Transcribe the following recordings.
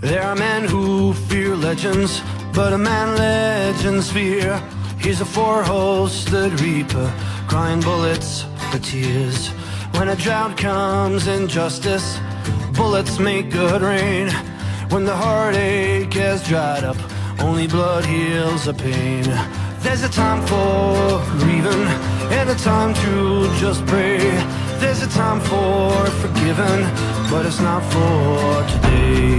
There are men who fear legends, but a man legends fear. He's a four-hosted reaper, crying bullets for tears. When a drought comes in justice, bullets make good rain. When the heartache has dried up, only blood heals the pain. There's a time for grieving and a time to just pray. There's a time for forgiving, but it's not for today.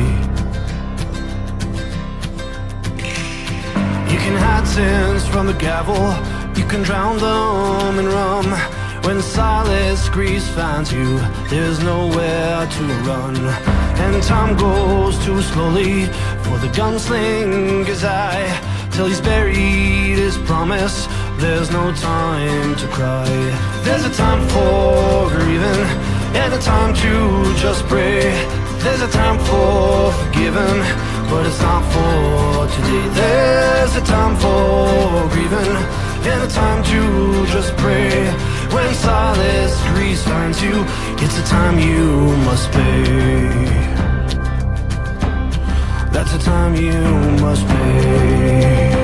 You can hide sins from the gavel, you can drown them in rum. When silence grease finds you, there's nowhere to run. And time goes too slowly for the gunslinger's eye. Till he's buried his promise, there's no time to cry. There's a time for grieving and a time to just pray. There's a time for forgiving, but it's not for today. There's a time for grieving and a time to just pray. When silence grease finds you, it's a time you must pay. That's a time you must pay.